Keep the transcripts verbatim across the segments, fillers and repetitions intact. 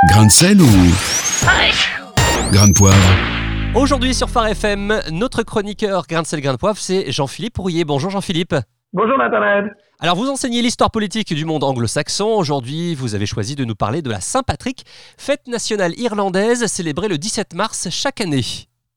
Grain de sel ou grain de poivre? Aujourd'hui sur Phare F M, notre chroniqueur Grain de sel, grain de poivre, c'est Jean-Philippe Rouillet. Bonjour Jean-Philippe. Bonjour Nathanaël. Alors vous enseignez l'histoire politique du monde anglo-saxon. Aujourd'hui, vous avez choisi de nous parler de la Saint-Patrick, fête nationale irlandaise célébrée le dix-sept mars chaque année.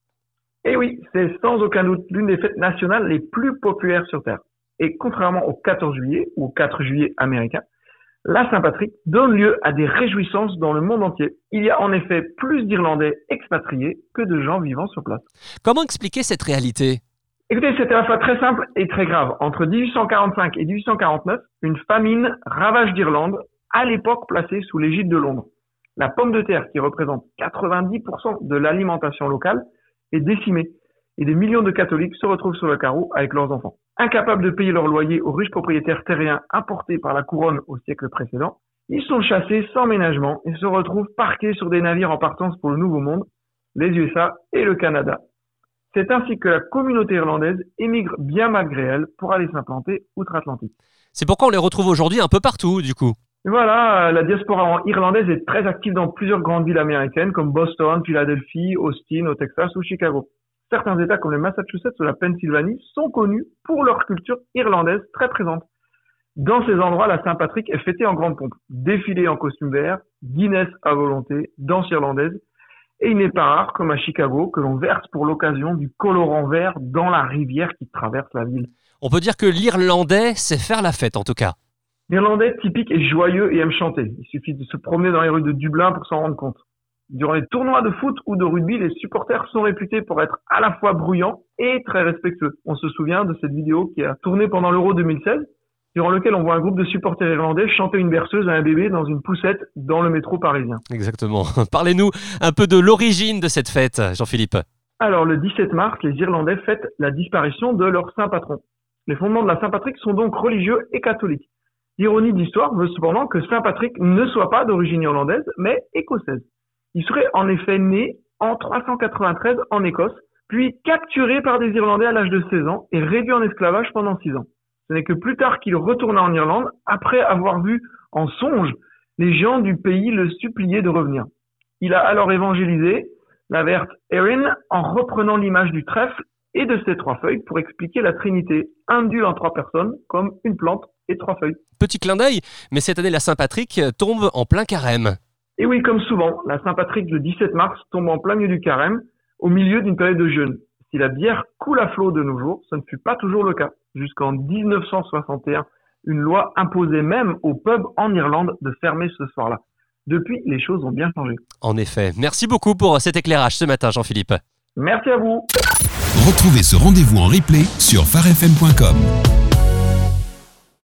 Et oui, c'est sans aucun doute l'une des fêtes nationales les plus populaires sur Terre. Et contrairement au quatorze juillet ou au quatre juillet américain, la Saint-Patrick donne lieu à des réjouissances dans le monde entier. Il y a en effet plus d'Irlandais expatriés que de gens vivant sur place. Comment expliquer cette réalité ? Écoutez, c'est à la fois très simple et très grave. Entre dix-huit cent quarante-cinq et dix-huit cent quarante-neuf, une famine ravage d'Irlande, à l'époque placée sous l'égide de Londres. La pomme de terre, qui représente quatre-vingt-dix pour cent de l'alimentation locale, est décimée et des millions de catholiques se retrouvent sur le carreau avec leurs enfants. Incapables de payer leur loyer aux riches propriétaires terriens importés par la couronne au siècle précédent, ils sont chassés sans ménagement et se retrouvent parqués sur des navires en partance pour le Nouveau Monde, les U S A et le Canada. C'est ainsi que la communauté irlandaise émigre bien malgré elle pour aller s'implanter outre-Atlantique. C'est pourquoi on les retrouve aujourd'hui un peu partout, du coup. Voilà, la diaspora irlandaise est très active dans plusieurs grandes villes américaines comme Boston, Philadelphie, Austin au Texas ou Chicago. Certains États comme le Massachusetts ou la Pennsylvanie sont connus pour leur culture irlandaise très présente. Dans ces endroits, la Saint-Patrick est fêtée en grande pompe. Défilés en costume vert, Guinness à volonté, danse irlandaise. Et il n'est pas rare, comme à Chicago, que l'on verse pour l'occasion du colorant vert dans la rivière qui traverse la ville. On peut dire que l'Irlandais sait faire la fête en tout cas. L'Irlandais typique est joyeux et aime chanter. Il suffit de se promener dans les rues de Dublin pour s'en rendre compte. Durant les tournois de foot ou de rugby, les supporters sont réputés pour être à la fois bruyants et très respectueux. On se souvient de cette vidéo qui a tourné pendant l'Euro deux mille seize, durant lequel on voit un groupe de supporters irlandais chanter une berceuse à un bébé dans une poussette dans le métro parisien. Exactement. Parlez-nous un peu de l'origine de cette fête, Jean-Philippe. Alors, le dix-sept mars, les Irlandais fêtent la disparition de leur saint patron. Les fondements de la Saint-Patrick sont donc religieux et catholiques. L'ironie de l'histoire veut cependant que Saint-Patrick ne soit pas d'origine irlandaise, mais écossaise. Il serait en effet né en trois cent quatre-vingt-treize en Écosse, puis capturé par des Irlandais à l'âge de seize ans et réduit en esclavage pendant six ans. Ce n'est que plus tard qu'il retourna en Irlande, après avoir vu en songe les gens du pays le supplier de revenir. Il a alors évangélisé la verte Erin en reprenant l'image du trèfle et de ses trois feuilles pour expliquer la Trinité, un Dieu en trois personnes, comme une plante et trois feuilles. Petit clin d'œil, mais cette année la Saint-Patrick tombe en plein carême. Et oui, comme souvent, la Saint-Patrick le dix-sept mars tombe en plein milieu du carême, au milieu d'une période de jeûne. Si la bière coule à flot de nos jours, ce ne fut pas toujours le cas. Jusqu'en dix-neuf cent soixante et un, une loi imposait même aux pubs en Irlande de fermer ce soir-là. Depuis, les choses ont bien changé. En effet. Merci beaucoup pour cet éclairage ce matin, Jean-Philippe. Merci à vous. Retrouvez ce rendez-vous en replay sur phare f m point com.